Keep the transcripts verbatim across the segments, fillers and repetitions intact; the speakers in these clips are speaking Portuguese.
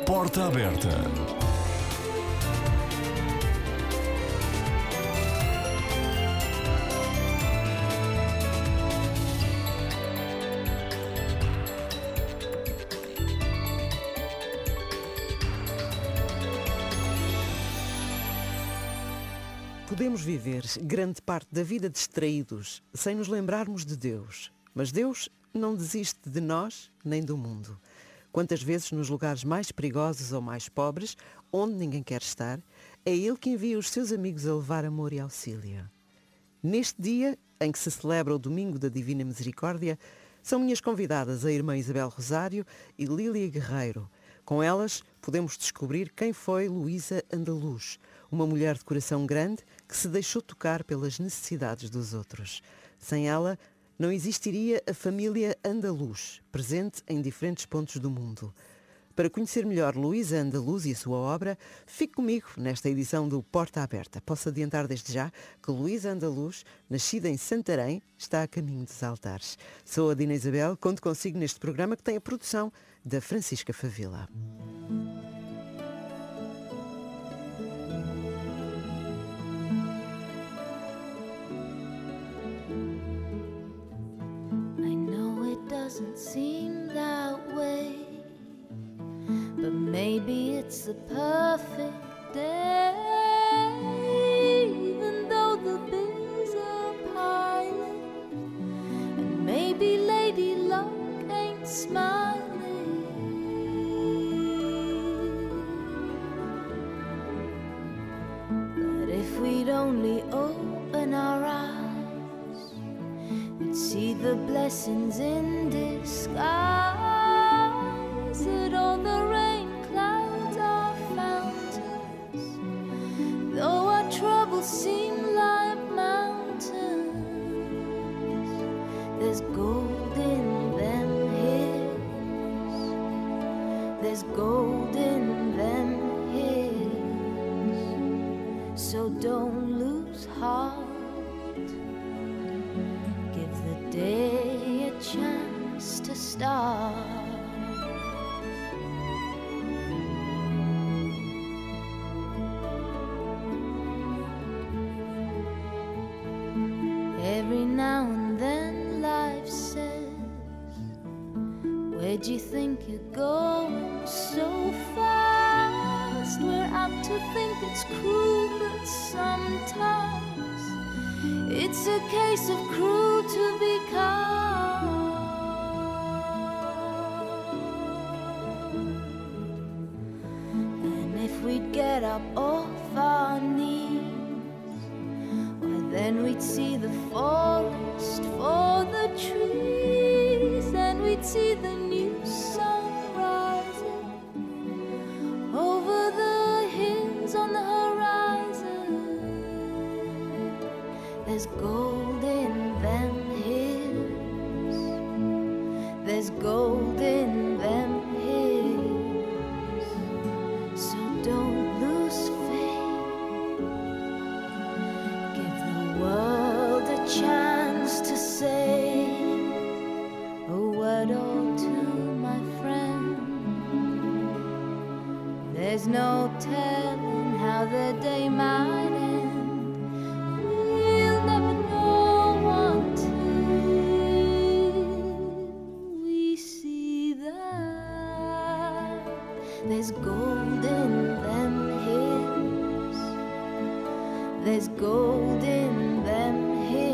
Porta Aberta. Podemos viver grande parte da vida distraídos, sem nos lembrarmos de Deus. Mas Deus não desiste de nós nem do mundo. Quantas vezes nos lugares mais perigosos ou mais pobres, onde ninguém quer estar, é Ele que envia os seus amigos a levar amor e auxílio. Neste dia, em que se celebra o Domingo da Divina Misericórdia, são minhas convidadas a irmã Isabel Rosário e Lília Guerreiro. Com elas, podemos descobrir quem foi Luísa Andaluz, uma mulher de coração grande que se deixou tocar pelas necessidades dos outros. Sem ela, não existiria a família Andaluz, presente em diferentes pontos do mundo. Para conhecer melhor Luísa Andaluz e a sua obra, fique comigo nesta edição do Porta Aberta. Posso adiantar desde já que Luísa Andaluz, nascida em Santarém, está a caminho dos altares. Sou a Dina Isabel, conto consigo neste programa que tem a produção da Francisca Favila. Doesn't seem that way, but maybe it's a perfect day. Even though the bills are piling, and maybe Lady Luck ain't smiling, but if we'd only open our eyes, see the blessings in disguise, that all the rain clouds are fountains, though our troubles seem like mountains. There's gold in them hills, there's gold in them hills, so don't lose heart. Day a chance to start. Every now and then life says, where'd you think you're going so fast? We're apt to think it's cruel, but sometimes it's a case of cruel to be kind. And if we'd get up off our knees, why then we'd see the forest for the trees, and we'd see the new sun rising over the hills on the horizon. There's gold in them hills, there's gold in them hills, so don't lose faith. Give the world a chance to say a word or two, my friend. There's no telling how the day might end. There's gold in them hills, there's gold in them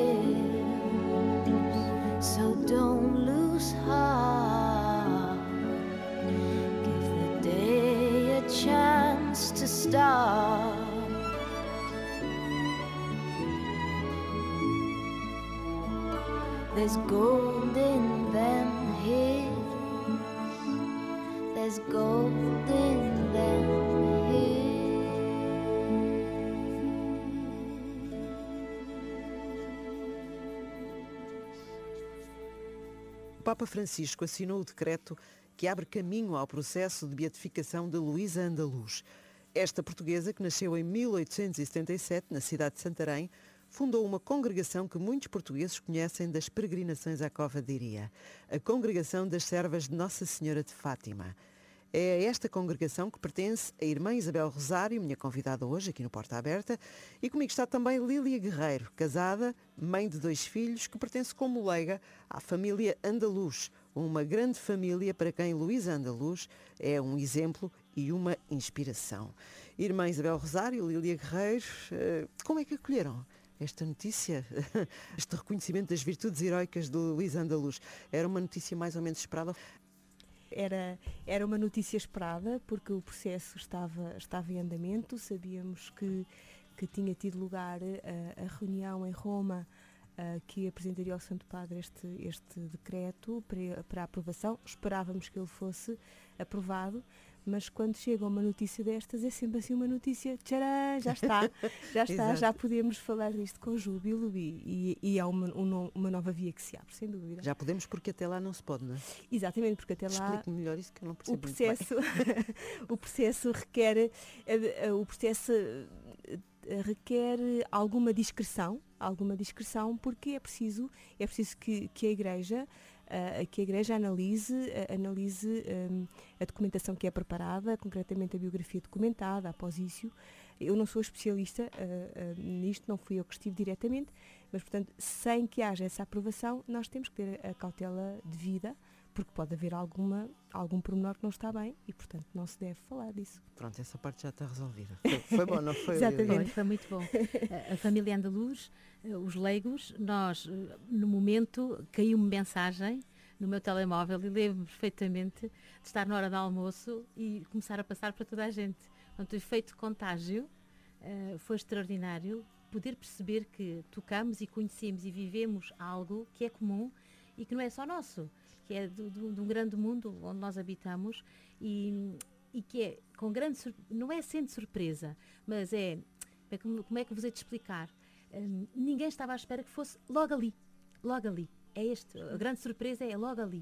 hills, so don't lose heart. Give the day a chance to start. There's gold in them hills, there's gold in them hills. O Papa Francisco assinou o decreto que abre caminho ao processo de beatificação de Luísa Andaluz. Esta portuguesa, que nasceu em mil oitocentos e setenta e sete, na cidade de Santarém, fundou uma congregação que muitos portugueses conhecem das peregrinações à Cova de Iria, a Congregação das Servas de Nossa Senhora de Fátima. É a esta congregação que pertence a irmã Isabel Rosário, minha convidada hoje aqui no Porta Aberta, e comigo está também Lília Guerreiro, casada, mãe de dois filhos, que pertence como leiga à família Andaluz, uma grande família para quem Luísa Andaluz é um exemplo e uma inspiração. Irmã Isabel Rosário, Lília Guerreiro, como é que acolheram esta notícia, este reconhecimento das virtudes heroicas de Luísa Andaluz? Era uma notícia mais ou menos esperada? Era, era uma notícia esperada, porque o processo estava, estava em andamento. Sabíamos que, que tinha tido lugar a, a reunião em Roma, a, que apresentaria ao Santo Padre este, este decreto para, para aprovação. Esperávamos que ele fosse aprovado, mas quando chega uma notícia destas é sempre assim uma notícia, tcharam, já está, já está, já podemos falar disto com júbilo e, e, e é uma, uma nova via que se abre, sem dúvida. Já podemos, porque até lá não se pode, não é? Exatamente, porque até lá... Explique-me melhor isso que eu não percebo o processo, o processo requer, o processo requer alguma discrição, alguma discrição, porque é preciso, é preciso que, que a Igreja Uh, que a Igreja analise, uh, analise um, a documentação que é preparada, concretamente a biografia documentada, após isso. Eu não sou especialista uh, uh, nisto, não fui eu que estive diretamente, mas, portanto, sem que haja essa aprovação, nós temos que ter a cautela devida, porque pode haver alguma, algum pormenor que não está bem e, portanto, não se deve falar disso. Pronto, essa parte já está resolvida. Foi, foi bom, não foi? Exatamente, foi muito bom. A, a família Andaluz, os leigos, nós, no momento, caiu-me mensagem no meu telemóvel e lembro-me perfeitamente de estar na hora do almoço e começar a passar para toda a gente. Portanto, o efeito de contágio uh, foi extraordinário, poder perceber que tocamos e conhecemos e vivemos algo que é comum e que não é só nosso, que é do, do, de um grande mundo onde nós habitamos e, e que é com grande, não é sendo surpresa, mas é, como, como é que vos hei de explicar? Um, ninguém estava à espera que fosse logo ali, logo ali. É este, a grande surpresa é logo ali.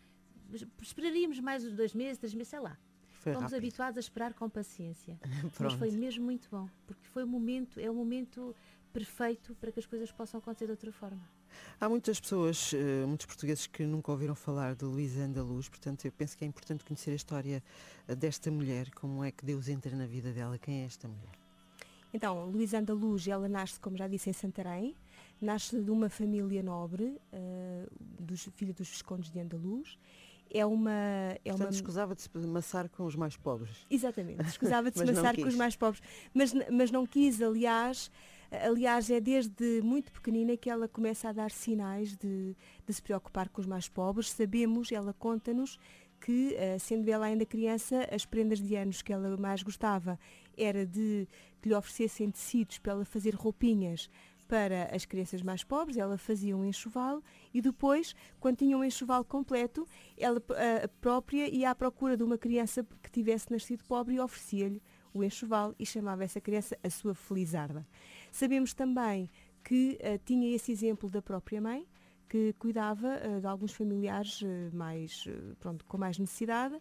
Esperaríamos mais uns dois meses, três meses, sei lá. Foi Fomos rápido. habituados a esperar com paciência. Mas foi mesmo muito bom, porque foi o momento, é o momento perfeito para que as coisas possam acontecer de outra forma. Há muitas pessoas, muitos portugueses que nunca ouviram falar de Luísa Andaluz, portanto eu penso que é importante conhecer a história desta mulher, como é que Deus entra na vida dela, quem é esta mulher? Então, Luísa Andaluz, ela nasce, como já disse, em Santarém, nasce de uma família nobre, uh, dos, filha dos Viscondes de Andaluz. É uma... É Portanto, uma... escusava de se maçar com os mais pobres. Exatamente, escusava de se maçar com os mais pobres, mas, mas não quis, aliás, aliás, é desde muito pequenina que ela começa a dar sinais de, de se preocupar com os mais pobres. Sabemos, ela conta-nos, que, sendo ela ainda criança, as prendas de anos que ela mais gostava era de que lhe oferecessem tecidos para ela fazer roupinhas para as crianças mais pobres. Ela fazia um enxoval e depois, quando tinha um enxoval completo, ela a própria ia à procura de uma criança que tivesse nascido pobre e oferecia-lhe o enxoval e chamava essa criança a sua felizarda. Sabemos também que uh, tinha esse exemplo da própria mãe, que cuidava uh, de alguns familiares uh, mais, uh, pronto, com mais necessidade,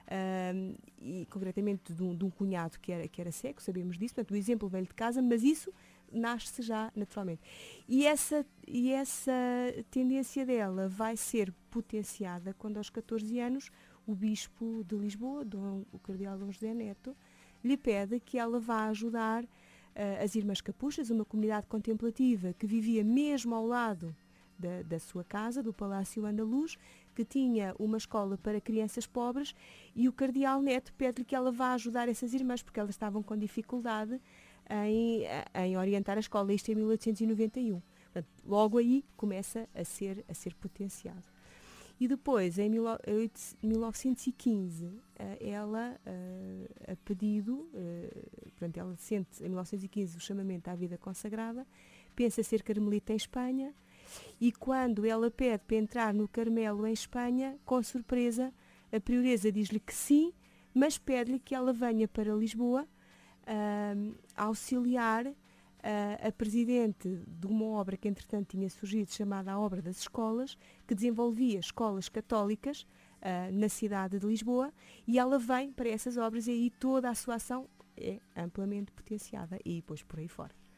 uh, e concretamente de um, de um cunhado que era, que era cego, sabemos disso, portanto o exemplo veio de casa, mas isso nasce já naturalmente. E essa, e essa tendência dela vai ser potenciada quando aos catorze anos o bispo de Lisboa, Dom, o cardeal Dom José Neto, lhe pede que ela vá ajudar uh, as Irmãs Capuchas, uma comunidade contemplativa que vivia mesmo ao lado Da, da sua casa, do Palácio Andaluz, que tinha uma escola para crianças pobres, e o cardeal Neto pede-lhe que ela vá ajudar essas irmãs, porque elas estavam com dificuldade em, em orientar a escola, isto em mil oitocentos e noventa e um. Portanto, logo aí começa a ser, a ser potenciado. E depois, em mil novecentos e quinze, ela, a pedido, portanto, ela sente em mil novecentos e quinze o chamamento à vida consagrada, pensa ser carmelita em Espanha, e quando ela pede para entrar no Carmelo em Espanha, com surpresa, a prioresa diz-lhe que sim, mas pede-lhe que ela venha para Lisboa uh, auxiliar uh, a presidente de uma obra que entretanto tinha surgido, chamada a Obra das Escolas, que desenvolvia escolas católicas uh, na cidade de Lisboa, e ela vem para essas obras e aí toda a sua ação é amplamente potenciada e depois por aí fora.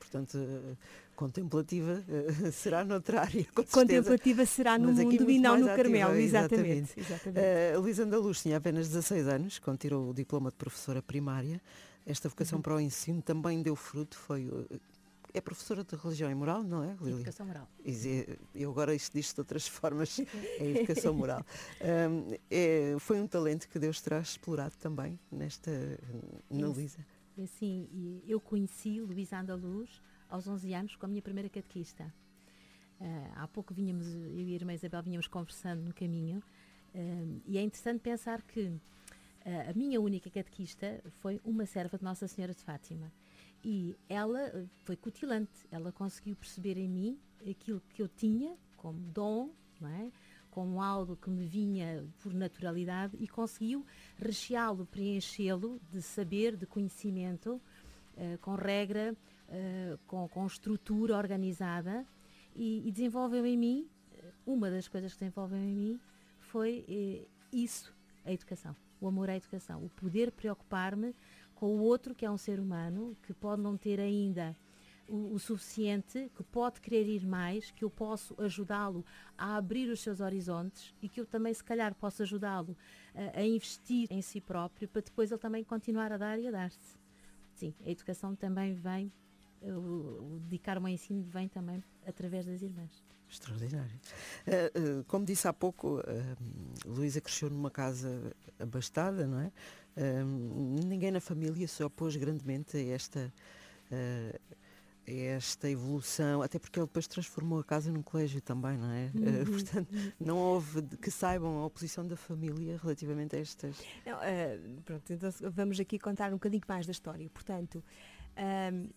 portanto, uh, contemplativa uh, será noutra área, com Contemplativa será no mas mundo e não no Carmelo, ativa, exatamente. exatamente. exatamente. Uh, Luísa Andaluz tinha apenas dezasseis anos, quando tirou o diploma de professora primária. Esta vocação uhum. para o ensino também deu fruto, foi... Uh, é professora de religião e moral, não é, Lília? Educação moral. Eu agora isto diz de outras formas, é educação moral. Um, é, foi um talento que Deus terá explorado também nesta, na Luísa. Sim, eu conheci Luísa Andaluz aos onze anos com a minha primeira catequista. Uh, há pouco vínhamos, eu e a irmã Isabel vínhamos conversando no caminho, uh, e é interessante pensar que uh, a minha única catequista foi uma serva de Nossa Senhora de Fátima. E ela foi cutilante, ela conseguiu perceber em mim aquilo que eu tinha como dom, não é? Como algo que me vinha por naturalidade, e conseguiu recheá-lo, preenchê-lo de saber, de conhecimento, uh, com regra, uh, com, com estrutura organizada, e, e desenvolveu em mim, uma das coisas que desenvolveu em mim foi uh, isso, a educação, o amor à educação, o poder preocupar-me com o outro, que é um ser humano, que pode não ter ainda o, o suficiente, que pode querer ir mais, que eu posso ajudá-lo a abrir os seus horizontes, e que eu também, se calhar, posso ajudá-lo a, a investir em si próprio, para depois ele também continuar a dar e a dar-se. Sim, a educação também vem, o, o dedicar-me ao ensino vem também através das irmãs. Extraordinário. Uh, uh, como disse há pouco, uh, Luísa cresceu numa casa abastada, não é? Uh, ninguém na família se opôs grandemente a esta, uh, a esta evolução, até porque ele depois transformou a casa num colégio também, não é? Uhum. Uh, portanto, não houve, que saibam, a oposição da família relativamente a estas... Não, uh, pronto, então vamos aqui contar um bocadinho mais da história. Portanto, uh,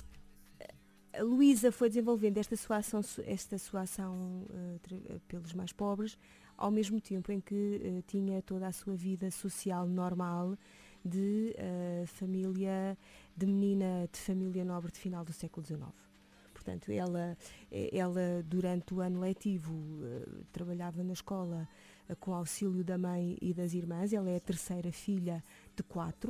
a Luísa foi desenvolvendo esta sua ação, esta sua ação uh, pelos mais pobres, ao mesmo tempo em que uh, tinha toda a sua vida social normal de uh, família, de menina de família nobre de final do século dezenove. Portanto, ela, ela durante o ano letivo uh, trabalhava na escola uh, com auxílio da mãe e das irmãs. Ela é a terceira filha de quatro.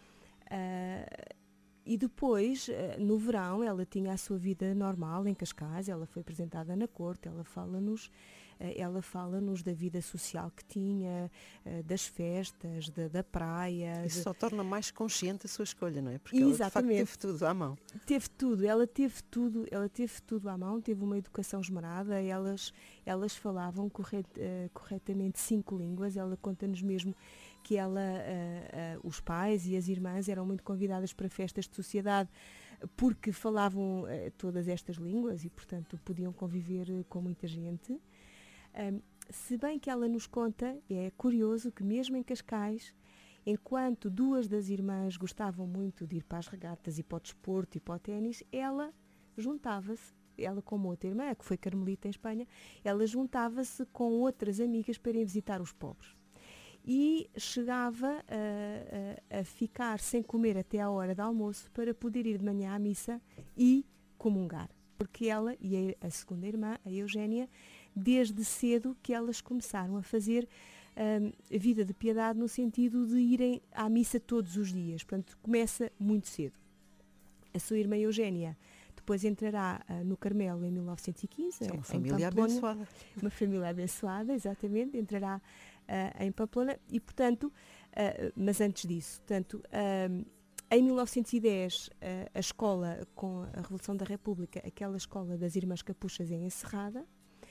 Uh, E depois, no verão, ela tinha a sua vida normal em Cascais, ela foi apresentada na corte, ela fala-nos, ela fala-nos da vida social que tinha, das festas, da, da praia. Isso de... só torna mais consciente a sua escolha, não é? Porque Exatamente. ela, de facto, teve tudo à mão. Teve tudo, ela teve tudo, ela teve tudo à mão, teve uma educação esmerada, elas, elas falavam corret, uh, corretamente cinco línguas, ela conta-nos mesmo que ela, uh, uh, os pais e as irmãs eram muito convidadas para festas de sociedade porque falavam uh, todas estas línguas e, portanto, podiam conviver uh, com muita gente. Um, se bem que ela nos conta, é curioso que mesmo em Cascais, enquanto duas das irmãs gostavam muito de ir para as regatas e para o desporto e para o ténis, ela juntava-se, ela como outra irmã, que foi carmelita em Espanha, ela juntava-se com outras amigas para ir visitar os pobres. E chegava a, a, a ficar sem comer até à hora de almoço para poder ir de manhã à missa e comungar. Porque ela e a, a segunda irmã, a Eugénia, desde cedo que elas começaram a fazer um, a vida de piedade no sentido de irem à missa todos os dias. Portanto, começa muito cedo. A sua irmã Eugénia depois entrará uh, no Carmelo em mil novecentos e quinze. É uma família abençoada. Uma família abençoada, exatamente. Entrará Uh, em Pamplona e, portanto, uh, mas antes disso, portanto, uh, em mil novecentos e dez, uh, a escola, com a Revolução da República, aquela escola das Irmãs Capuchas é encerrada.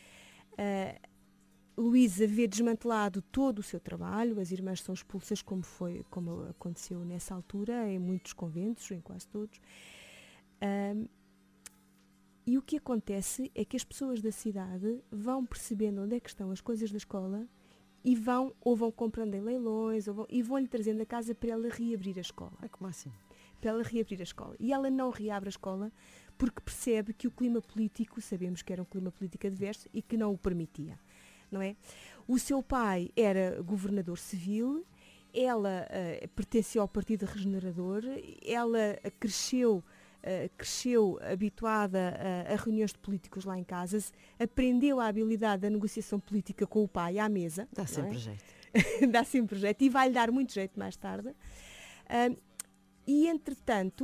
Uh, Luísa vê desmantelado todo o seu trabalho, as irmãs são expulsas, como, foi, como aconteceu nessa altura, em muitos conventos, em quase todos. Uh, e o que acontece é que as pessoas da cidade vão percebendo onde é que estão as coisas da escola e vão, ou vão comprando em leilões, ou vão, e vão-lhe trazendo a casa para ela reabrir a escola. É como assim? Para ela reabrir a escola. E ela não reabre a escola porque percebe que o clima político, sabemos que era um clima político adverso e que não o permitia, não é? O seu pai era governador civil, ela uh, pertencia ao Partido Regenerador, ela cresceu Uh, cresceu habituada a, a reuniões de políticos lá em casa, aprendeu a habilidade da negociação política com o pai à mesa. Dá sempre é? jeito. Dá sempre jeito e vai-lhe dar muito jeito mais tarde. Uh, e, entretanto,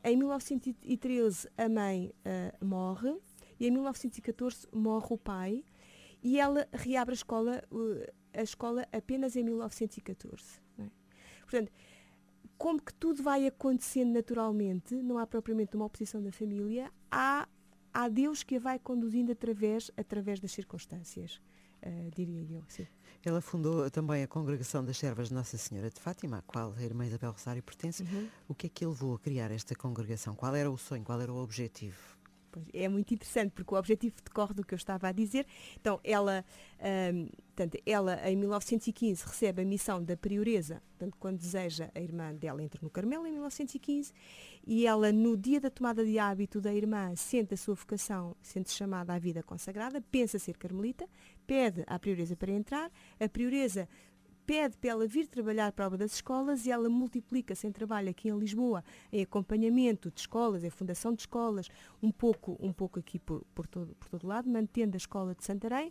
em mil novecentos e treze a mãe uh, morre e em mil novecentos e catorze morre o pai e ela reabre a escola, uh, a escola apenas em mil novecentos e catorze. Não é? Portanto, como que tudo vai acontecendo naturalmente, não há propriamente uma oposição da família, há, há Deus que a vai conduzindo através, através das circunstâncias, uh, diria eu. Sim. Ela fundou também a Congregação das Servas de Nossa Senhora de Fátima, à qual a irmã Isabel Rosário pertence. Uhum. O que é que a levou a criar esta congregação? Qual era o sonho? Qual era o objetivo? Pois, é muito interessante, porque o objetivo decorre do que eu estava a dizer. Então, ela, hum, portanto, ela em mil novecentos e quinze recebe a missão da prioresa, portanto, quando deseja, a irmã dela entra no Carmelo em mil novecentos e quinze, e ela, no dia da tomada de hábito da irmã, sente a sua vocação, sente-se chamada à vida consagrada, pensa ser carmelita, pede à prioresa para entrar, a prioresa pede para ela vir trabalhar para a obra das escolas e ela multiplica-se em trabalho aqui em Lisboa, em acompanhamento de escolas, em fundação de escolas, um pouco, um pouco aqui por, por, todo, por todo lado, mantendo a escola de Santarém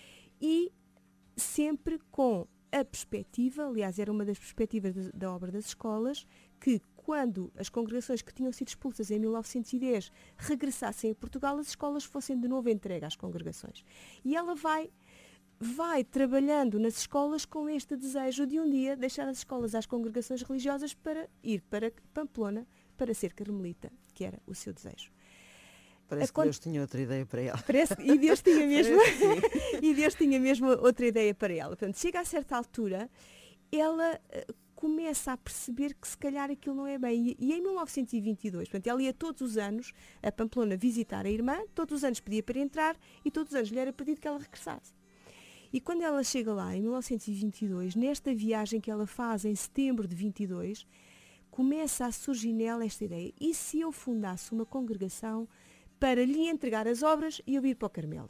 e sempre com a perspectiva, aliás era uma das perspectivas da, da obra das escolas, que quando as congregações que tinham sido expulsas em mil novecentos e dez regressassem a Portugal, as escolas fossem de novo entregues às congregações. E ela vai... vai trabalhando nas escolas com este desejo de um dia deixar as escolas às congregações religiosas para ir para Pamplona para ser carmelita, que era o seu desejo. Parece a que Deus tinha outra ideia para ela. Parece, e Deus tinha mesmo e Deus tinha mesmo outra ideia para ela. Portanto, chega a certa altura, ela uh, começa a perceber que se calhar aquilo não é bem. E, e em mil novecentos e vinte e dois, portanto, ela ia todos os anos a Pamplona visitar a irmã, todos os anos pedia para entrar e todos os anos lhe era pedido que ela regressasse. E quando ela chega lá, em mil novecentos e vinte e dois, nesta viagem que ela faz em setembro de vinte e dois, começa a surgir nela esta ideia. E se eu fundasse uma congregação para lhe entregar as obras e eu ir para o Carmelo?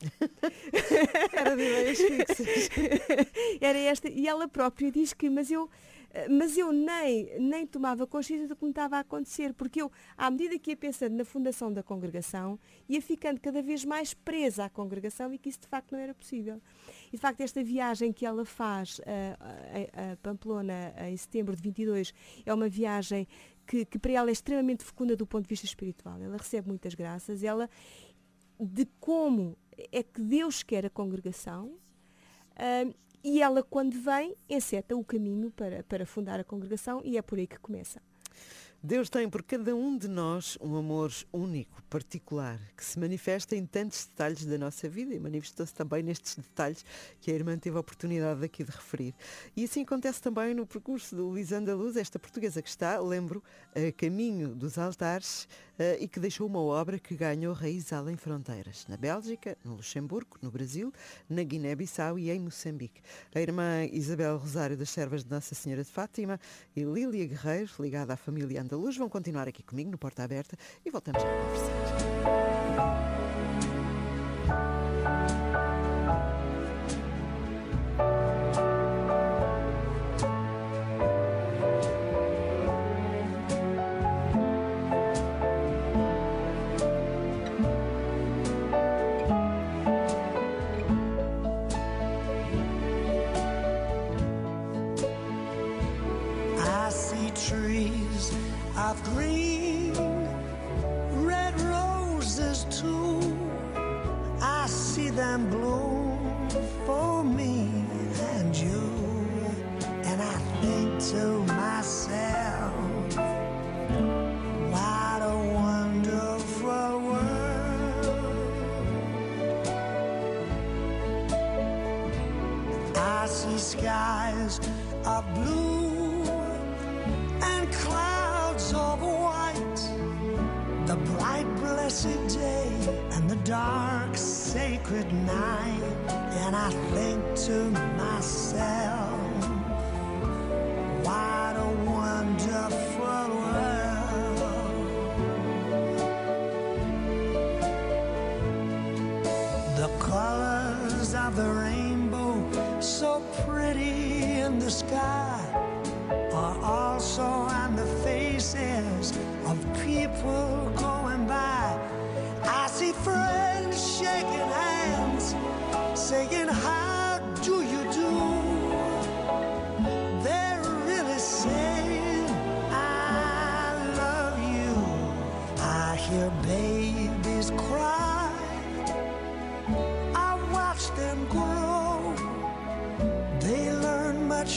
Era de ideias fixas. Era esta. E ela própria diz que, mas eu... Mas eu nem, nem tomava consciência do que me estava a acontecer, porque eu, à medida que ia pensando na fundação da congregação, ia ficando cada vez mais presa à congregação e que isso de facto não era possível. E de facto esta viagem que ela faz a, a, a Pamplona em setembro de vinte e dois é uma viagem que, que para ela é extremamente fecunda do ponto de vista espiritual. Ela recebe muitas graças, ela de como é que Deus quer a congregação, uh, e ela, quando vem, enceta o caminho para, para fundar a congregação e é por aí que começa. Deus tem por cada um de nós um amor único, particular, que se manifesta em tantos detalhes da nossa vida e manifestou-se também nestes detalhes que a irmã teve a oportunidade aqui de referir. E assim acontece também no percurso do Luís Andaluz, esta portuguesa que está, lembro, a caminho dos altares uh, e que deixou uma obra que ganhou raiz além fronteiras, na Bélgica, no Luxemburgo, no Brasil, na Guiné-Bissau e em Moçambique. A irmã Isabel Rosário das Servas de Nossa Senhora de Fátima e Lília Guerreiro, ligada à família da Luz, vão continuar aqui comigo no Porta Aberta e voltamos já a conversar. Trees of green, red roses too. I see them bloom for me and you, and I think to myself, what a wonderful world. I see skies of blue and clouds of white, the bright blessed day and the dark sacred night, and I think to myself, what a wonderful world. The colors of the rainbow, so pretty in the sky, are also on the faces of people going by. I see friends shaking hands, saying, how do you do? They're really saying, I love you.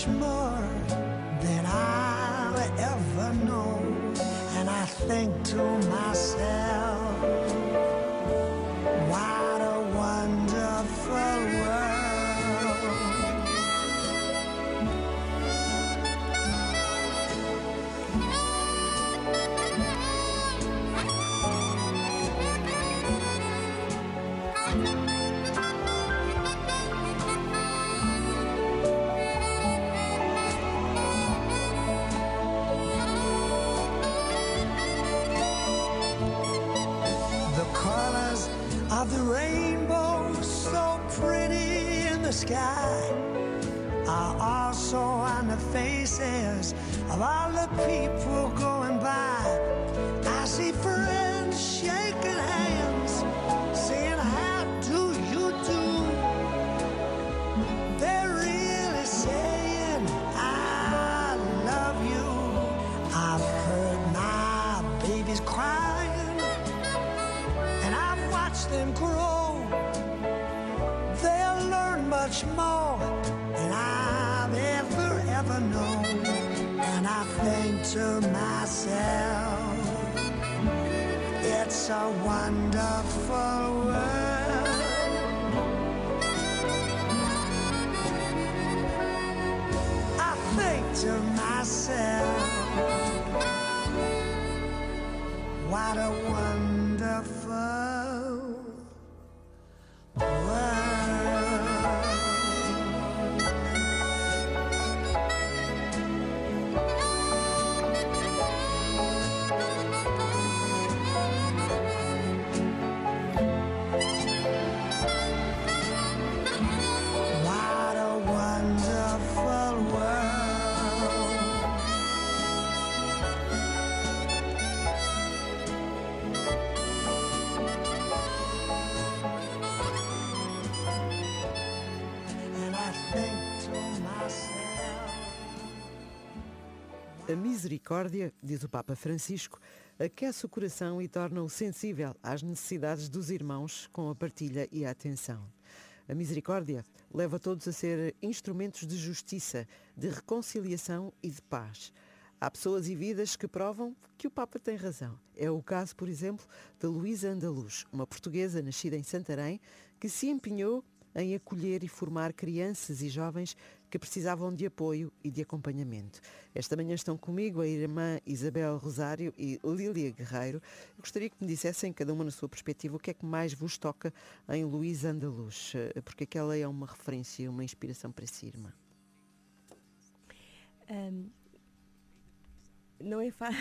much more than I'll ever know. And I think to myself, what a wonderful world. Of the rainbow, so pretty in the sky, are also on the faces of all the people going by. I see friends shaking hands, saying, how do you do? They're really saying, I love you. I've heard my babies crying, and I've watched them grow. They'll learn much more than I've ever, ever known. And I think to myself, it's a wonderful world. I think to myself, what a wonderful world. What a wonderful world. And I think to myself. A misericórdia, diz o Papa Francisco, aquece o coração e torna-o sensível às necessidades dos irmãos com a partilha e a atenção. A misericórdia leva todos a ser instrumentos de justiça, de reconciliação e de paz. Há pessoas e vidas que provam que o Papa tem razão. É o caso, por exemplo, de Luísa Andaluz, uma portuguesa nascida em Santarém, que se empenhou em acolher e formar crianças e jovens que precisavam de apoio e de acompanhamento. Esta manhã estão comigo a irmã Isabel Rosário e Lília Guerreiro. Eu gostaria que me dissessem, cada uma na sua perspectiva, o que é que mais vos toca em Luísa Andaluz, porque aquela é uma referência, uma inspiração para si, irmã. Um, não é fácil.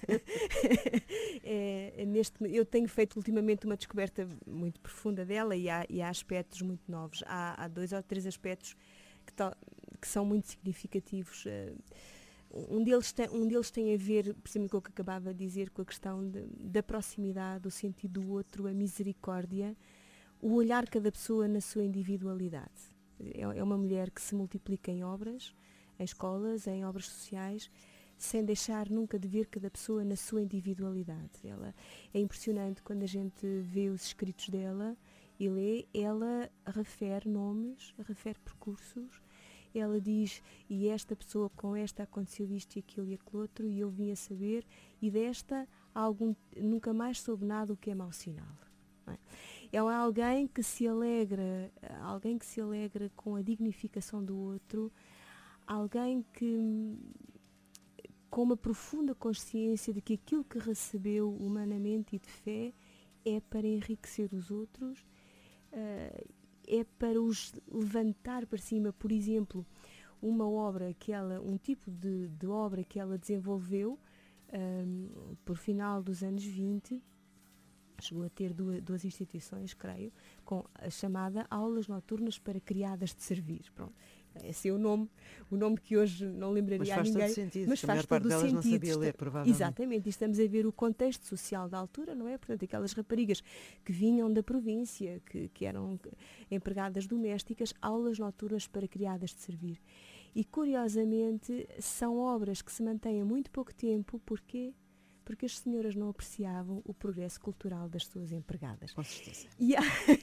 é, neste, eu tenho feito ultimamente uma descoberta muito profunda dela e há, e há aspectos muito novos. Há, há dois ou três aspectos que, to, que são muito significativos. Um deles, tem, um deles tem a ver, precisamente com o que acabava de dizer, com a questão de, da proximidade, o sentido do outro, a misericórdia, o olhar cada pessoa na sua individualidade. É, é uma mulher que se multiplica em obras, em escolas, em obras sociais, sem deixar nunca de ver cada pessoa na sua individualidade. Ela, é impressionante quando a gente vê os escritos dela e lê, ela refere nomes, refere percursos, ela diz, e esta pessoa com esta aconteceu isto e aquilo e aquilo outro, e eu vim a saber, e desta algum, nunca mais soube nada o que é mau sinal. Não é? É alguém que se alegra, alguém que se alegra com a dignificação do outro, alguém que com uma profunda consciência de que aquilo que recebeu humanamente e de fé é para enriquecer os outros, uh, é para os levantar para cima. Por exemplo, uma obra que ela, um tipo de, de obra que ela desenvolveu um, por final dos anos vinte, chegou a ter duas, duas instituições, creio, com a chamada Aulas Noturnas para Criadas de Servir. Pronto. Esse é o nome, o nome que hoje não lembraria a ninguém. Mas faz todo sentido, mas faz a maior todo parte delas sentido. não sabia ler, provavelmente. Exatamente, e estamos a ver o contexto social da altura, não é? Portanto, aquelas raparigas que vinham da província, que, que eram empregadas domésticas, aulas noturnas para criadas de servir. E, curiosamente, são obras que se mantêm há muito pouco tempo, porquê? porque as senhoras não apreciavam o progresso cultural das suas empregadas. Com certeza. E, a,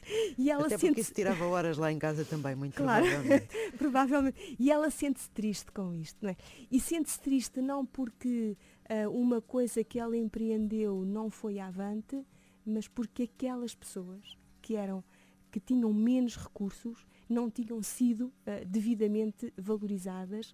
e ela Até sente porque isso tirava horas lá em casa também, muito claro, provavelmente. provavelmente. E ela sente-se triste com isto, não é? E sente-se triste não porque uh, uma coisa que ela empreendeu não foi avante, mas porque aquelas pessoas que eram, que tinham menos recursos, não tinham sido uh, devidamente valorizadas,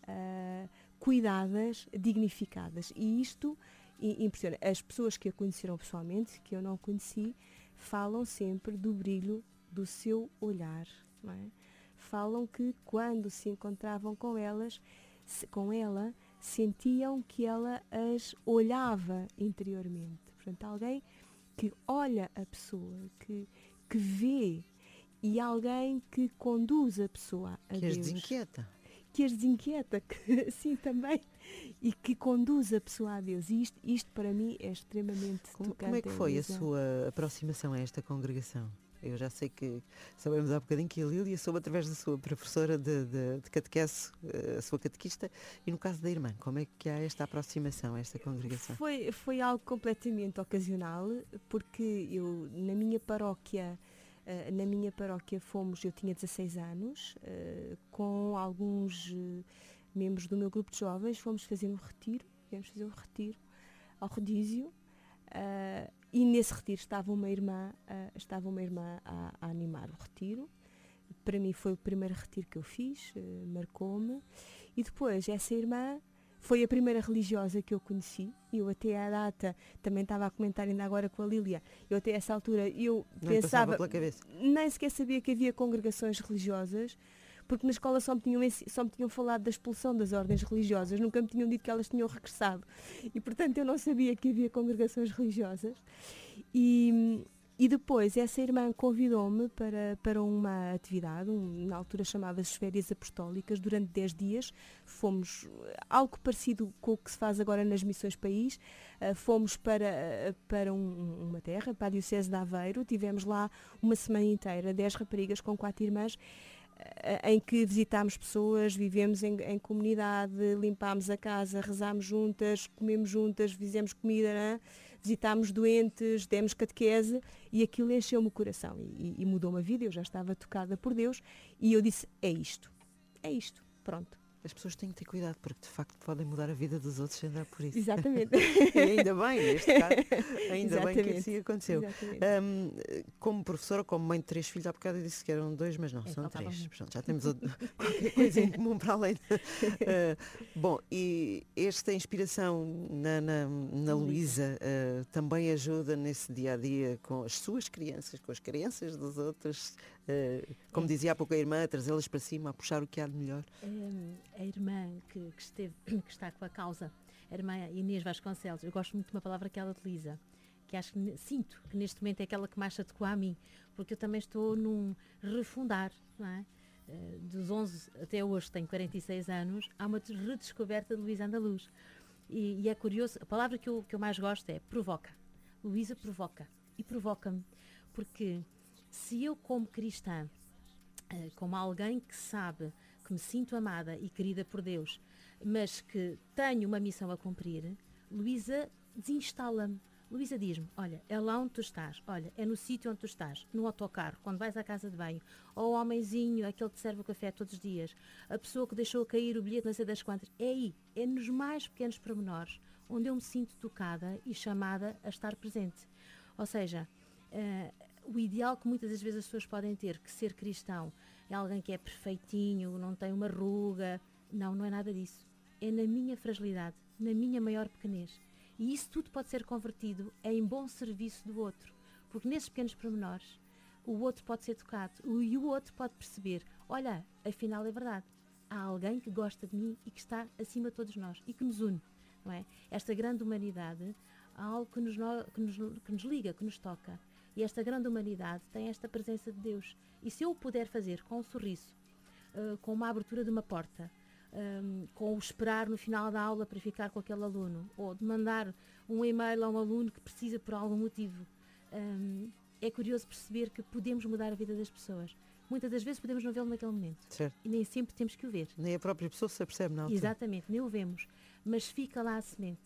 uh, cuidadas, dignificadas. E isto e, impressiona. As pessoas que a conheceram pessoalmente, que eu não conheci, falam sempre do brilho do seu olhar, não é? Falam que quando se encontravam com elas, se, com ela, sentiam que ela as olhava interiormente. Portanto, alguém que olha a pessoa, que, que vê, e alguém que conduz a pessoa a que Deus. Que as desinquieta. Que as desinquieta, que, sim, também. E que conduz a pessoa a Deus. E isto, isto para mim é extremamente como, tocante. Como é que foi a sua aproximação a esta congregação? Eu já sei que sabemos há bocadinho que a Lília soube através da sua professora de, de, de catequese, a sua catequista, e no caso da irmã, como é que há esta aproximação a esta congregação? Foi, foi algo completamente ocasional, porque eu, na minha paróquia, uh, na minha paróquia fomos, eu tinha dezasseis anos, uh, com alguns uh, membros do meu grupo de jovens, fomos fazer um retiro, viemos fazer um retiro ao Rodízio, uh, e nesse retiro estava uma irmã, uh, estava uma irmã a, a animar o retiro. Para mim foi o primeiro retiro que eu fiz, uh, marcou-me. E depois essa irmã foi a primeira religiosa que eu conheci. Eu até à data, também estava a comentar ainda agora com a Lília, eu até a essa altura, eu Não pensava, pela cabeça. nem sequer sabia que havia congregações religiosas, porque na escola só me, tinham, só me tinham falado da expulsão das ordens religiosas, nunca me tinham dito que elas tinham regressado. E, portanto, eu não sabia que havia congregações religiosas. E, e depois, essa irmã convidou-me para, para uma atividade, um, na altura chamava-se Férias Apostólicas, durante dez dias. Fomos, algo parecido com o que se faz agora nas Missões País, uh, fomos para, para um, uma terra, para a Diocese de Aveiro, tivemos lá uma semana inteira, dez raparigas com quatro irmãs, em que visitámos pessoas, vivemos em, em comunidade, limpámos a casa, rezámos juntas, comemos juntas, fizemos comida, né? Visitámos doentes, demos catequese, e aquilo encheu-me o coração e, e mudou-me a vida. Eu já estava tocada por Deus e eu disse, é isto, é isto, pronto. As pessoas têm que ter cuidado, porque de facto podem mudar a vida dos outros sem dar por isso. Exatamente. E ainda bem, neste caso, ainda Exatamente. bem que assim aconteceu. Um, como professora, como mãe de três filhos, há bocado eu disse que eram dois, mas não, é, são três. Portanto, já temos qualquer coisa em comum para além. De, uh, bom, e esta inspiração na, na, na Luísa uh, também ajuda nesse dia-a-dia com as suas crianças, com as crianças dos outros, uh, como é. dizia há pouco a irmã, a trazê-las para cima, a puxar o que há de melhor. Um, a irmã que, que, esteve, que está com a causa, a irmã Inês Vasconcelos, eu gosto muito de uma palavra que ela utiliza, que acho que sinto que neste momento é aquela que mais se adequa a mim, porque eu também estou num refundar, não é? Uh, dos onze até hoje, tenho quarenta e seis anos, há uma redescoberta de Luísa Andaluz. E, e é curioso, a palavra que eu, que eu mais gosto é provoca. Luísa provoca. E provoca-me, porque se eu, como cristã, uh, como alguém que sabe que me sinto amada e querida por Deus, mas que tenho uma missão a cumprir, Luísa desinstala-me. Luísa diz-me, olha, é lá onde tu estás, olha, é no sítio onde tu estás, no autocarro, quando vais à casa de banho, ou o homenzinho, aquele que te serve o café todos os dias, a pessoa que deixou cair o bilhete, não sei das quantas, é aí, é nos mais pequenos pormenores, onde eu me sinto tocada e chamada a estar presente. Ou seja, uh, o ideal que muitas das vezes as pessoas podem ter, que ser cristão, é alguém que é perfeitinho, não tem uma ruga. Não, não é nada disso. É na minha fragilidade, na minha maior pequenez. E isso tudo pode ser convertido em bom serviço do outro. Porque nesses pequenos pormenores, o outro pode ser tocado. E o outro pode perceber, olha, afinal é verdade. Há alguém que gosta de mim e que está acima de todos nós e que nos une. Não é? Esta grande humanidade, há algo que nos, que, nos, que nos liga, que nos toca. E esta grande humanidade tem esta presença de Deus. E se eu o puder fazer com um sorriso, uh, com uma abertura de uma porta, um, com o esperar no final da aula para ficar com aquele aluno, ou de mandar um e-mail a um aluno que precisa por algum motivo, um, é curioso perceber que podemos mudar a vida das pessoas. Muitas das vezes podemos não vê-lo naquele momento. Certo. E nem sempre temos que o ver. Nem a própria pessoa se apercebe na altura. Exatamente, nem o vemos. Mas fica lá a semente.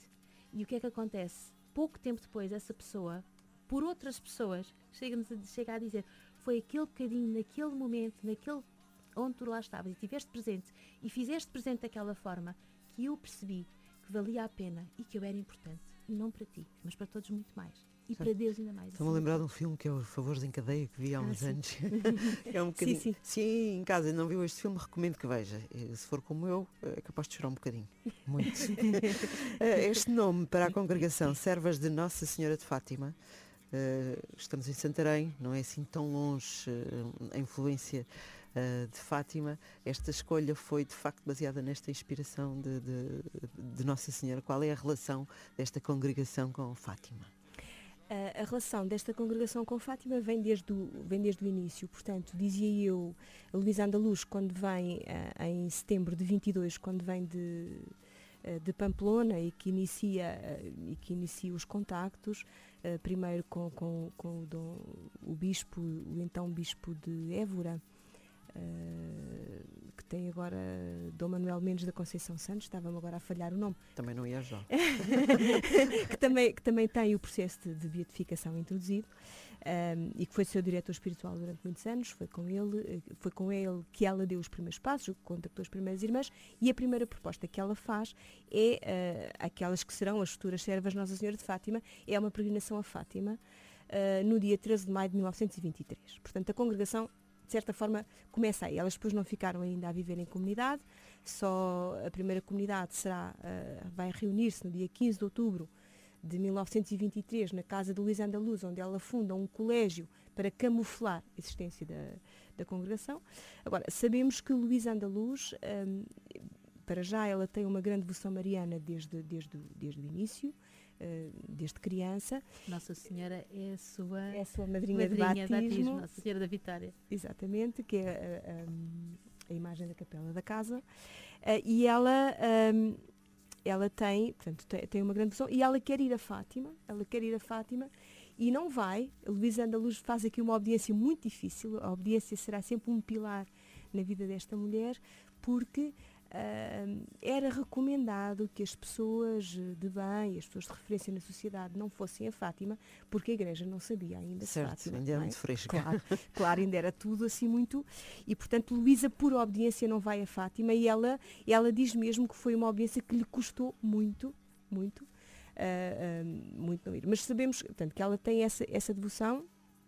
E o que é que acontece? Pouco tempo depois, essa pessoa, por outras pessoas, chega-nos a, chega a dizer, foi aquele bocadinho, naquele momento, naquele onde tu lá estavas e estiveste presente e fizeste presente daquela forma que eu percebi que valia a pena e que eu era importante. E não para ti, mas para todos muito mais. E certo. Para Deus ainda mais. Estou-me a lembrar de um filme que é o Favores em Cadeia, que vi há uns ah, anos. É um bocadinho... Sim, sim. Se em casa não viu este filme, recomendo que veja. Se for como eu, é capaz de chorar um bocadinho. Muito. Este nome para a congregação, Servas de Nossa Senhora de Fátima, estamos em Santarém, não é assim tão longe a influência de Fátima. Esta escolha foi de facto baseada nesta inspiração de, de, de Nossa Senhora. Qual é a relação desta congregação com Fátima? A relação desta congregação com Fátima vem desde o, vem desde o início. Portanto, dizia eu, a Luísa Andaluz, quando vem em setembro de vinte e dois, quando vem de, de Pamplona e que inicia, e que inicia os contactos, primeiro com, com, com o, Dom, o bispo, o então bispo de Évora, Uh, que tem agora Dom Manuel Mendes da Conceição Santos, estava-me agora a falhar o nome. Também não ia ajudar. que, também, que também tem o processo de, de beatificação introduzido um, e que foi seu diretor espiritual durante muitos anos. Foi com ele, foi com ele que ela deu os primeiros passos, contactou as primeiras irmãs, e a primeira proposta que ela faz é uh, aquelas que serão as futuras servas Nossa Senhora de Fátima, é uma peregrinação a Fátima uh, no dia treze de maio de mil novecentos e vinte e três. Portanto, a congregação de certa forma começa aí. Elas depois não ficaram ainda a viver em comunidade, só a primeira comunidade será, uh, vai reunir-se no dia quinze de outubro de mil novecentos e vinte e três na casa de Luísa Andaluz, onde ela funda um colégio para camuflar a existência da, da congregação. Agora, sabemos que Luísa Andaluz, um, para já ela tem uma grande devoção mariana desde, desde, desde o início, Uh, desde criança. Nossa Senhora é a sua, é a sua madrinha, madrinha de, batismo, de batismo, Nossa Senhora da Vitória. Exatamente, que é a, a, a imagem da capela da casa. Uh, e ela, um, ela tem, portanto, tem, tem uma grande devoção e ela quer ir a Fátima, ela quer ir a Fátima e não vai. A Luísa Andaluz faz aqui uma obediência muito difícil. A obediência será sempre um pilar na vida desta mulher, porque Uh, era recomendado que as pessoas de bem, as pessoas de referência na sociedade não fossem a Fátima, porque a igreja não sabia ainda certo, de Fátima. Ainda era muito fresca. Claro, claro, ainda era tudo assim muito. E portanto Luísa, por obediência, não vai a Fátima, e ela, ela diz mesmo que foi uma obediência que lhe custou muito, muito, uh, uh, muito não ir. Mas sabemos, portanto, que ela tem essa, essa devoção.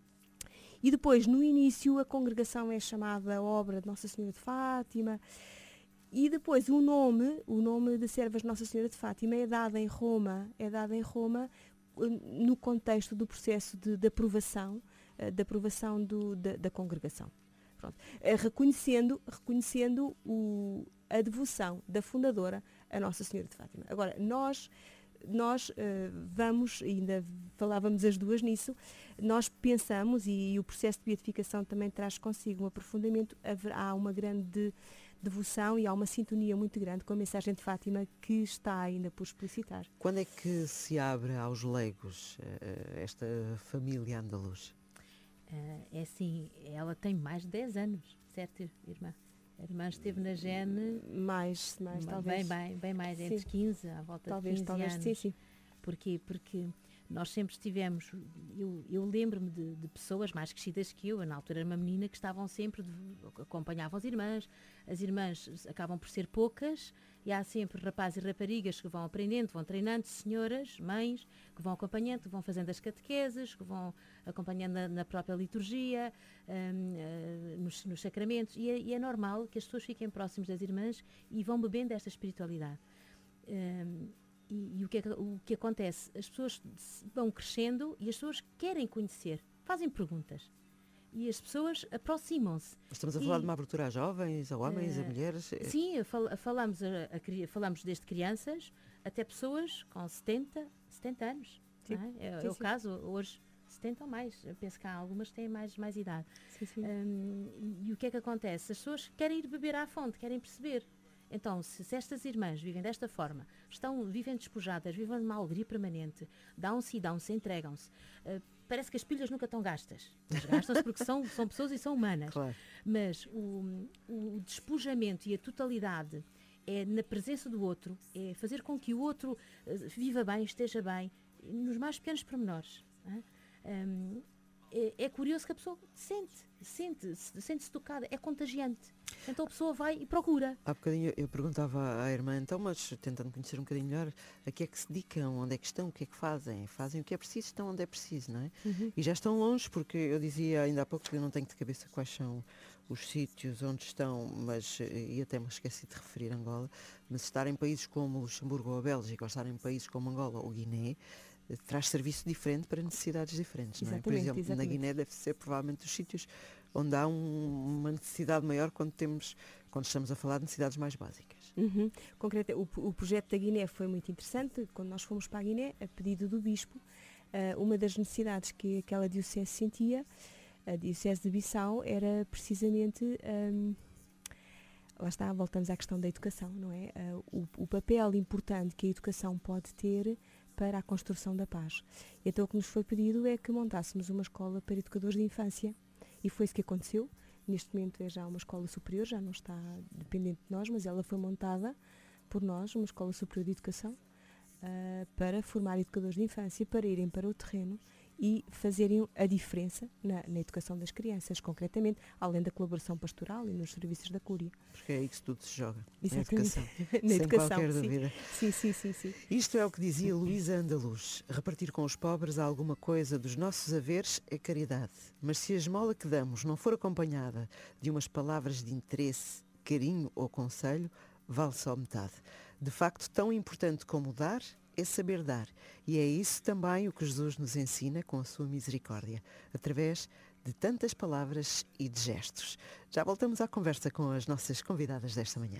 E depois, no início, a congregação é chamada Obra de Nossa Senhora de Fátima. E depois o nome, o nome de Servas Nossa Senhora de Fátima é dado em Roma, é dado em Roma no contexto do processo de, de aprovação, de aprovação do, da, da congregação. Pronto. Reconhecendo, reconhecendo o, a devoção da fundadora a Nossa Senhora de Fátima. Agora, nós, nós uh, vamos, ainda falávamos as duas nisso, nós pensamos, e, e o processo de beatificação também traz consigo um aprofundamento, há uma grande devoção e há uma sintonia muito grande com a mensagem de Fátima que está ainda por explicitar. Quando é que se abre aos leigos uh, esta família andaluz? Uh, é assim, ela tem mais de dez anos, certo, irmã? A irmã esteve na Gene... Mais, mais, talvez. Bem, bem, bem mais, sim. Entre quinze, à volta talvez, de quinze talvez, anos. Sim, sim. Porquê? Porque nós sempre estivemos, eu, eu lembro-me de, de pessoas mais crescidas que eu, eu na altura era uma menina, que estavam sempre, de, acompanhavam as irmãs, as irmãs acabam por ser poucas, e há sempre rapazes e raparigas que vão aprendendo, vão treinando, senhoras, mães, que vão acompanhando, que vão fazendo as catequeses, que vão acompanhando na, na própria liturgia, um, uh, nos, nos sacramentos, e é, e é normal que as pessoas fiquem próximos das irmãs e vão bebendo desta espiritualidade. Um, E, e o, que é, o que acontece? As pessoas vão crescendo e as pessoas querem conhecer, fazem perguntas. E as pessoas aproximam-se. Estamos a e, falar de uma abertura a jovens, a homens, uh, a mulheres? Sim, fal, falamos, a, a, falamos desde crianças até pessoas com setenta, setenta anos. Sim, não é? É, sim, é o sim. caso, hoje, setenta ou mais. Eu penso que há algumas que têm mais, mais idade. Sim, sim. Um, e, e o que é que acontece? As pessoas querem ir beber à fonte, querem perceber. Então, se, se estas irmãs vivem desta forma, estão, vivem despojadas, vivem numa alegria permanente, dão-se e dão-se, entregam-se, uh, parece que as pilhas nunca estão gastas. Mas gastam-se porque são, são pessoas e são humanas. Claro. Mas o, o despojamento e a totalidade é na presença do outro, é fazer com que o outro uh, viva bem, esteja bem, nos mais pequenos pormenores. Um, é, é curioso que a pessoa sente, sente, sente-se tocada, é contagiante. Então a pessoa vai e procura. Há bocadinho eu perguntava à irmã, então, mas tentando conhecer um bocadinho melhor, a que é que se dedicam, onde é que estão, o que é que fazem? Fazem o que é preciso, estão onde é preciso, não é? Uhum. E já estão longe, porque eu dizia ainda há pouco que eu não tenho de cabeça quais são os sítios onde estão, mas, e até me esqueci de referir Angola, mas estar em países como Luxemburgo ou a Bélgica, ou estar em países como Angola ou Guiné, traz serviço diferente para necessidades diferentes, não é? Por exemplo, exatamente. Na Guiné deve ser provavelmente os sítios onde há um, uma necessidade maior quando temos, quando estamos a falar de necessidades mais básicas. Uhum. Concreto, o, o projeto da Guiné foi muito interessante. Quando nós fomos para a Guiné, a pedido do Bispo, uh, uma das necessidades que aquela diocese sentia, a diocese de Bissau, era precisamente, um, lá está, voltamos à questão da educação, não é? Uh, o, o papel importante que a educação pode ter para a construção da paz. Então o que nos foi pedido é que montássemos uma escola para educadores de infância, e foi isso que aconteceu. Neste momento é já uma escola superior, já não está dependente de nós, mas ela foi montada por nós, uma escola superior de educação, uh, para formar educadores de infância, para irem para o terreno e fazerem a diferença na, na educação das crianças, concretamente, além da colaboração pastoral e nos serviços da Cúria. Porque é aí que tudo se joga, exatamente. Na educação, na sem educação, qualquer sim. dúvida. Sim, sim, sim, sim. Isto é o que dizia Luísa Andaluz: repartir com os pobres alguma coisa dos nossos haveres é caridade, mas se a esmola que damos não for acompanhada de umas palavras de interesse, carinho ou conselho, vale só metade. De facto, tão importante como dar é saber dar, e é isso também o que Jesus nos ensina com a sua misericórdia, através de tantas palavras e de gestos. Já voltamos à conversa com as nossas convidadas desta manhã.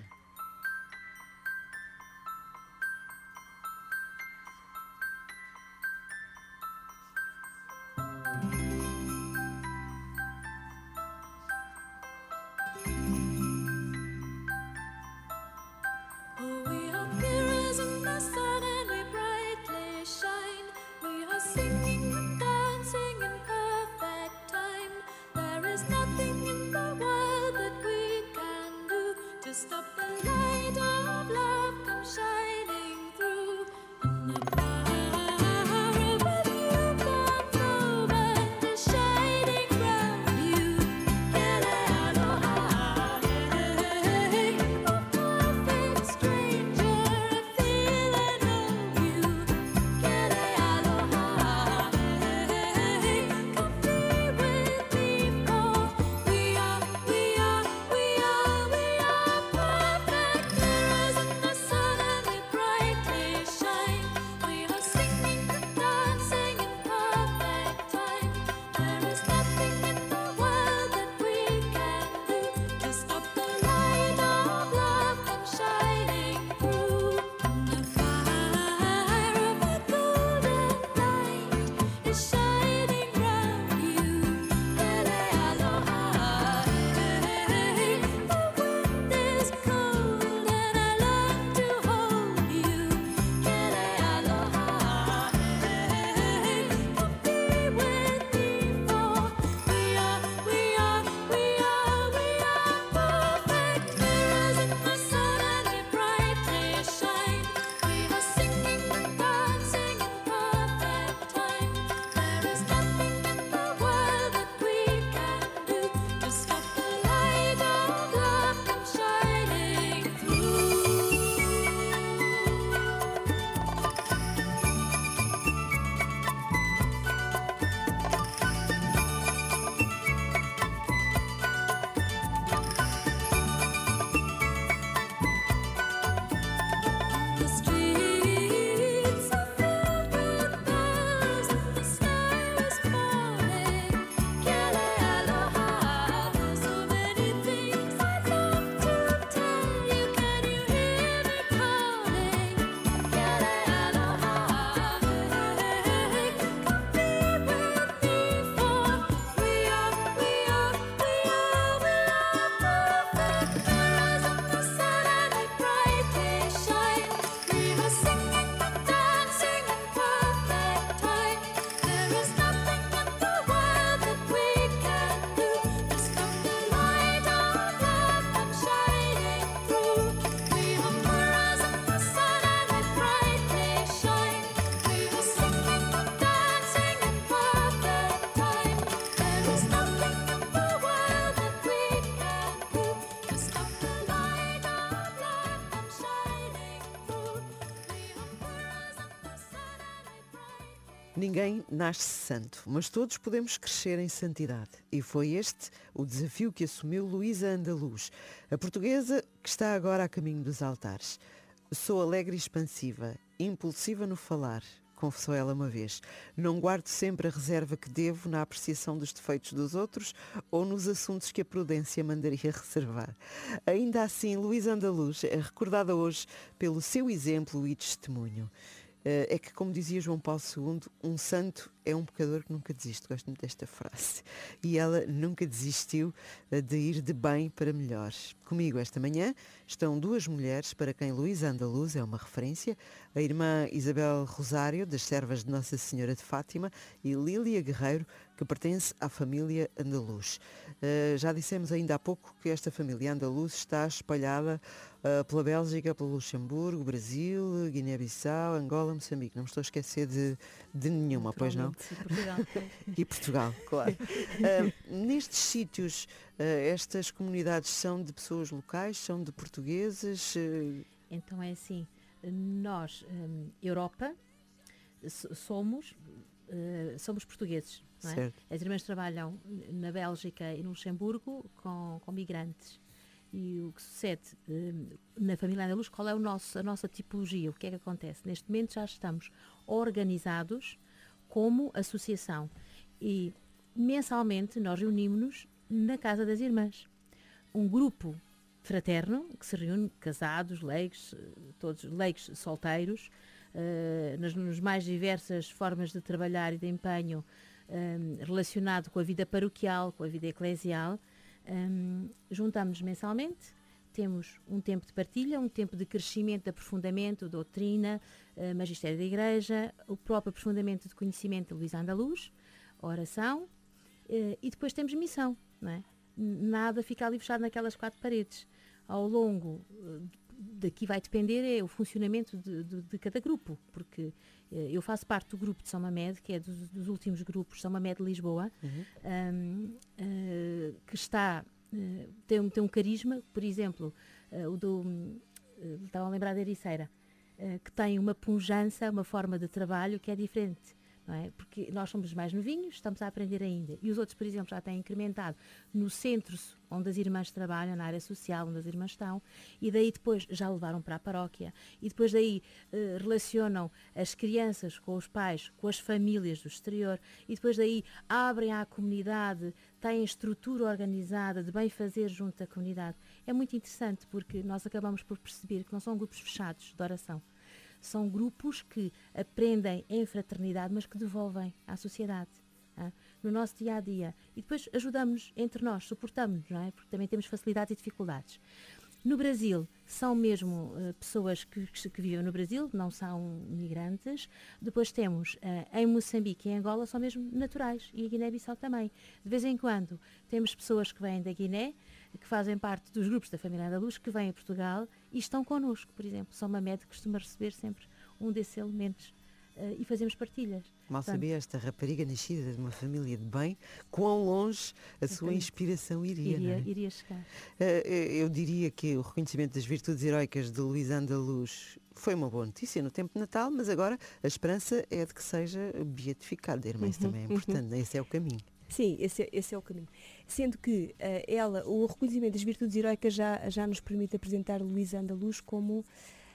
Ninguém nasce santo, mas todos podemos crescer em santidade. E foi este o desafio que assumiu Luísa Andaluz, a portuguesa que está agora a caminho dos altares. Sou alegre e expansiva, impulsiva no falar, confessou ela uma vez. Não guardo sempre a reserva que devo na apreciação dos defeitos dos outros ou nos assuntos que a prudência mandaria reservar. Ainda assim, Luísa Andaluz é recordada hoje pelo seu exemplo e testemunho. É que, como dizia João Paulo segundo, um santo é um pecador que nunca desiste. Gosto muito desta frase. E ela nunca desistiu de ir de bem para melhor. Comigo esta manhã estão duas mulheres para quem Luísa Andaluz é uma referência. A irmã Isabel Rosário, das Servas de Nossa Senhora de Fátima, e Lília Guerreiro, que pertence à família Andaluz. Uh, já dissemos ainda há pouco que esta família Andaluz está espalhada uh, pela Bélgica, pelo Luxemburgo, Brasil, Guiné-Bissau, Angola, Moçambique. Não me estou a esquecer de, de nenhuma, pois não? E Portugal. E Portugal, claro. Uh, nestes sítios, uh, estas comunidades são de pessoas locais, são de portugueses? Uh... Então é assim, nós, um, Europa, somos, uh, somos portugueses. Não é? Certo. As irmãs trabalham na Bélgica e no Luxemburgo com, com migrantes. E o que sucede um, na família Andaluz, qual é o nosso, a nossa tipologia? O que é que acontece? Neste momento já estamos organizados como associação e mensalmente nós reunimos-nos na Casa das Irmãs. Um grupo fraterno que se reúne, casados, leigos, todos leigos solteiros, uh, nas, nas mais diversas formas de trabalhar e de empenho, um, relacionado com a vida paroquial, com a vida eclesial. Um, juntamos-nos mensalmente, temos um tempo de partilha, um tempo de crescimento, de aprofundamento, doutrina, uh, magistério da Igreja, o próprio aprofundamento de conhecimento de Luísa Andaluz, oração, uh, e depois temos missão, não é? Nada fica ali fechado naquelas quatro paredes. Ao longo, uh, daqui vai depender é o funcionamento de, de, de cada grupo, porque uh, eu faço parte do grupo de São Mamed, que é dos, dos últimos grupos, São Mamed de Lisboa, uhum. um, uh, que está, uh, tem, um, tem um carisma, por exemplo, uh, o do, uh, estavam a lembrar da Ericeira, uh, que tem uma pujança, uma forma de trabalho que é diferente. Não é? Porque nós somos mais novinhos, estamos a aprender ainda. E os outros, por exemplo, já têm incrementado no centro onde as irmãs trabalham, na área social onde as irmãs estão, e daí depois já levaram para a paróquia. E depois daí eh, relacionam as crianças com os pais, com as famílias do exterior, e depois daí abrem à comunidade, têm estrutura organizada de bem fazer junto à comunidade. É muito interessante porque nós acabamos por perceber que não são grupos fechados de oração. São grupos que aprendem em fraternidade, mas que devolvem à sociedade, ah, no nosso dia-a-dia. E depois ajudamos entre nós, suportamos-nos, não é? Porque também temos facilidades e dificuldades. No Brasil, são mesmo uh, pessoas que, que, que vivem no Brasil, não são migrantes. Depois temos, uh, em Moçambique e em Angola, são mesmo naturais, e em Guiné-Bissau também. De vez em quando, temos pessoas que vêm da Guiné, que fazem parte dos grupos da família Andaluz, que vêm a Portugal e estão connosco, por exemplo. São Mamed costuma receber sempre um desses elementos. Uh, e fazemos partilhas. Mal Portanto, sabia esta rapariga nascida de uma família de bem, quão longe a sua okay. inspiração iria, iria, não é? iria chegar. Uh, eu diria que o reconhecimento das virtudes heroicas de Luísa Andaluz foi uma boa notícia no tempo de Natal, mas agora a esperança é de que seja beatificada. Irmã, isso também é importante, esse é o caminho. Sim, esse, esse é o caminho. Sendo que uh, ela, o reconhecimento das virtudes heroicas já, já nos permite apresentar Luísa Andaluz como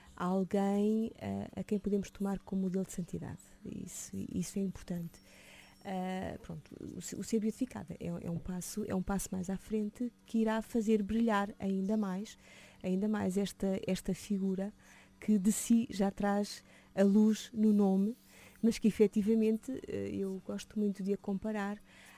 alguém uh, a quem podemos tomar como modelo de santidade. Isso, isso é importante. Uh, pronto, o, o ser beatificada é, é, um passo, é um passo mais à frente que irá fazer brilhar ainda mais, ainda mais esta, esta figura que de si já traz a luz no nome, mas que efetivamente uh, eu gosto muito de a comparar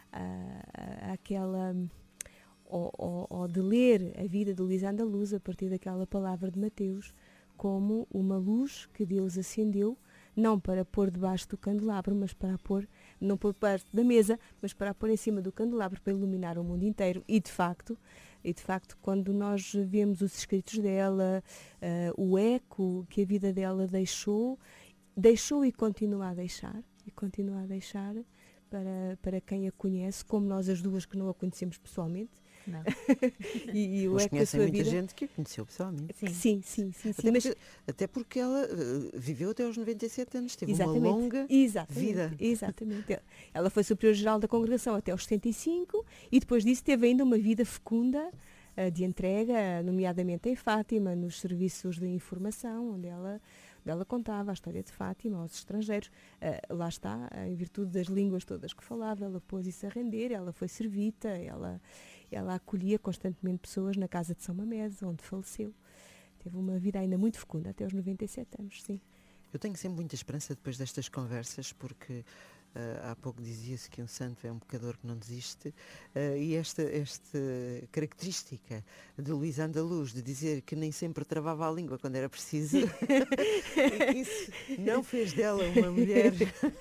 uh, àquela... Ou, ou, ou de ler a vida de Luísa Andaluz a partir daquela palavra de Mateus, como uma luz que Deus acendeu, não para pôr debaixo do candelabro, mas para a pôr, não pôr debaixo da mesa, mas para a pôr em cima do candelabro, para iluminar o mundo inteiro. E de facto, e de facto quando nós vemos os escritos dela, uh, o eco que a vida dela deixou, deixou e continua a deixar, e continua a deixar para, para quem a conhece, como nós as duas que não a conhecemos pessoalmente, Não. e, e o Mas eco conhecem muita vida... gente que a conheceu pessoalmente. Sim, sim, sim. sim, sim até, mas... porque, até porque ela uh, viveu até aos noventa e sete anos, teve exatamente, uma longa exatamente, vida. Exatamente. Ela foi superior-geral da congregação até aos setenta e cinco e depois disso teve ainda uma vida fecunda uh, de entrega, nomeadamente em Fátima, nos serviços de informação, onde ela... Ela contava a história de Fátima aos estrangeiros. Uh, lá está, em virtude das línguas todas que falava, ela pôs isso a render, ela foi servita, ela, ela acolhia constantemente pessoas na casa de São Mamés, onde faleceu. Teve uma vida ainda muito fecunda, até aos noventa e sete anos, sim. Eu tenho sempre muita esperança depois destas conversas, porque uh, há pouco dizia-se que um santo é um pecador que não desiste, uh, e esta, esta característica de Luísa Andaluz, de dizer que nem sempre travava a língua quando era preciso, e que isso não fez dela uma mulher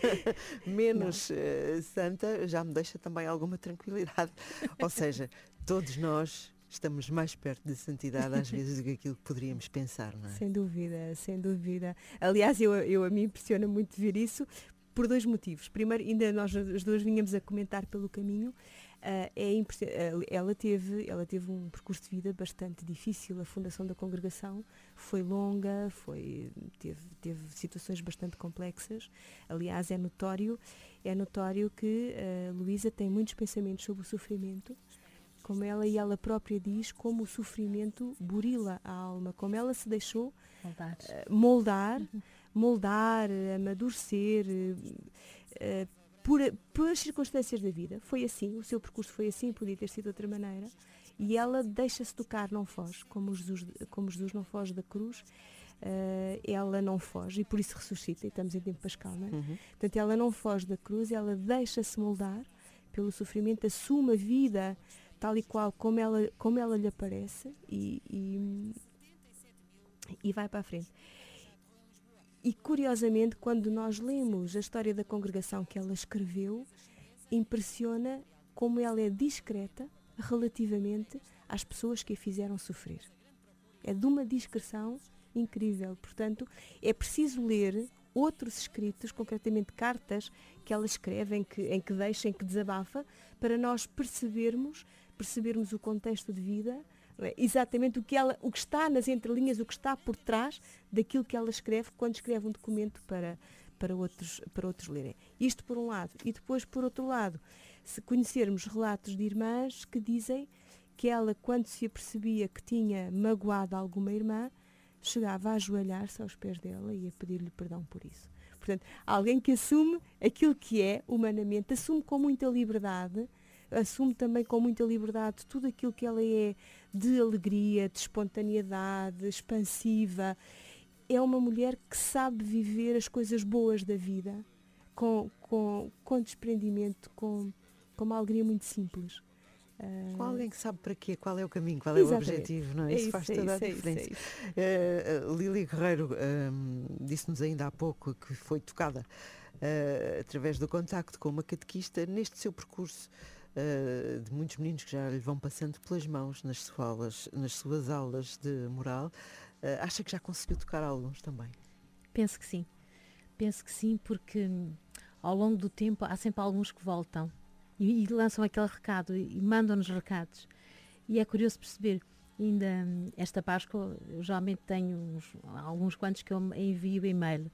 menos uh, santa, já me deixa também alguma tranquilidade. Ou seja, todos nós estamos mais perto da santidade às vezes do que aquilo que poderíamos pensar, não é? Sem dúvida, sem dúvida. Aliás, eu, eu, a mim impressiona muito ver isso por dois motivos. Primeiro, ainda nós as duas vinhamos a comentar pelo caminho, uh, é uh, ela, teve, ela teve um percurso de vida bastante difícil. A fundação da congregação foi longa, foi, teve, teve situações bastante complexas. Aliás, é notório, é notório que uh, Luísa tem muitos pensamentos sobre o sofrimento, como ela e ela própria diz, como o sofrimento burila a alma, como ela se deixou moldar, uh, moldar, uhum. moldar, amadurecer, uh, por, por as circunstâncias da vida. Foi assim, o seu percurso foi assim, podia ter sido de outra maneira, e ela deixa-se tocar, não foge, como Jesus, como Jesus não foge da cruz, uh, ela não foge, e por isso ressuscita, e estamos em tempo pascal, não é? Uhum. Portanto, ela não foge da cruz, ela deixa-se moldar pelo sofrimento, assume a vida tal e qual como ela, como ela lhe aparece e, e, e vai para a frente. E curiosamente, quando nós lemos a história da congregação que ela escreveu, impressiona como ela é discreta relativamente às pessoas que a fizeram sofrer. É de uma discrição incrível. Portanto, é preciso ler outros escritos, concretamente cartas que ela escreve, em que, em que deixa, em que desabafa, para nós percebermos percebermos o contexto de vida, é? Exatamente o que, ela, o que está nas entrelinhas, o que está por trás daquilo que ela escreve quando escreve um documento para, para, outros, para outros lerem. Isto por um lado. E depois, por outro lado, se conhecermos relatos de irmãs que dizem que ela, quando se apercebia que tinha magoado alguma irmã, chegava a ajoelhar-se aos pés dela e a pedir-lhe perdão por isso. Portanto, alguém que assume aquilo que é humanamente, assume com muita liberdade, assume também com muita liberdade tudo aquilo que ela é de alegria, de espontaneidade, expansiva. É uma mulher que sabe viver as coisas boas da vida com, com, com desprendimento, com, com uma alegria muito simples. Com alguém que sabe para quê, qual é o caminho, qual é Exatamente. O objetivo, não é? Isso, isso faz toda isso, a diferença. Isso, isso. Uh, uh, Lili Guerreiro um, disse-nos ainda há pouco que foi tocada uh, através do contacto com uma catequista neste seu percurso uh, de muitos meninos que já lhe vão passando pelas mãos nas suas, nas suas aulas de moral. Uh, acha que já conseguiu tocar alguns também? Penso que sim. Penso que sim, porque ao longo do tempo há sempre alguns que voltam. E, e lançam aquele recado e, e mandam-nos recados. E é curioso perceber, ainda esta Páscoa, eu geralmente tenho uns, alguns quantos que eu envio e-mail.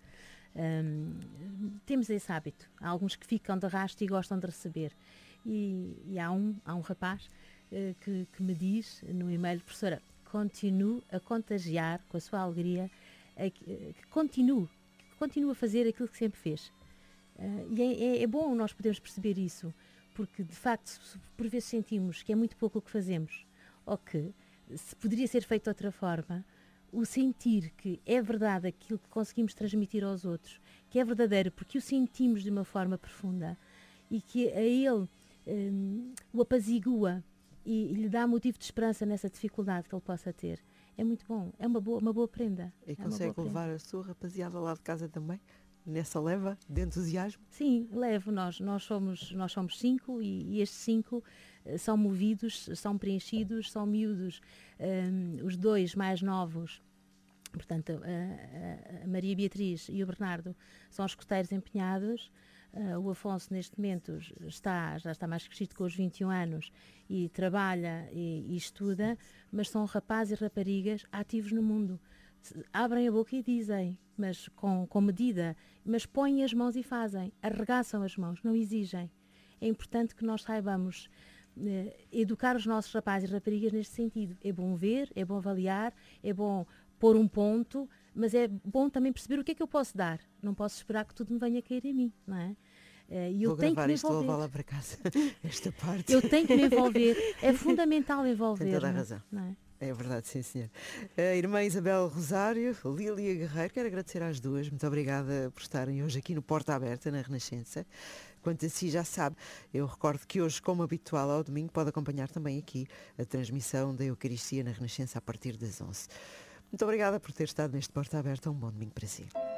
Um, temos esse hábito. Há alguns que ficam de rastro e gostam de receber. E, e há, um, há um rapaz uh, que, que me diz no e-mail: professora, continuo a contagiar com a sua alegria, a, que, que continue, que continue a fazer aquilo que sempre fez. Uh, e é, é, é bom nós podermos perceber isso. Porque, de facto, por vezes sentimos que é muito pouco o que fazemos, ou que, se poderia ser feito de outra forma, o sentir que é verdade aquilo que conseguimos transmitir aos outros, que é verdadeiro porque o sentimos de uma forma profunda e que a ele um, o apazigua e, e lhe dá motivo de esperança nessa dificuldade que ele possa ter, é muito bom, é uma boa, uma boa prenda. E é consegue levar prenda. A sua rapaziada lá de casa também? Nessa leva de entusiasmo? Sim, levo. Nós, nós, somos, nós somos cinco e, e estes cinco uh, são movidos, são preenchidos, são miúdos. Um, os dois mais novos, portanto, a, a Maria Beatriz e o Bernardo, são escuteiros empenhados. Uh, o Afonso, neste momento, está, já está mais crescido, com os vinte e um anos, e trabalha e, e estuda, mas são rapazes e raparigas ativos no mundo. Abrem a boca e dizem, mas com, com medida, mas põem as mãos e fazem, arregaçam as mãos, não exigem. É importante que nós saibamos eh, educar os nossos rapazes e raparigas neste sentido. É bom ver, é bom avaliar, é bom pôr um ponto, mas é bom também perceber o que é que eu posso dar. Não posso esperar que tudo me venha a cair a mim, não é? E eu vou tenho gravar que me isto, vou levá-la para casa, esta parte. Eu tenho que me envolver, é fundamental envolver. Tem toda a razão. Não é? É verdade, sim, senhor. A irmã Isabel Rosário, Lília Guerreiro, quero agradecer às duas. Muito obrigada por estarem hoje aqui no Porta Aberta, na Renascença. Quanto a si, já sabe, eu recordo que hoje, como habitual ao domingo, pode acompanhar também aqui a transmissão da Eucaristia na Renascença a partir das onze. Muito obrigada por ter estado neste Porta Aberta. Um bom domingo para si.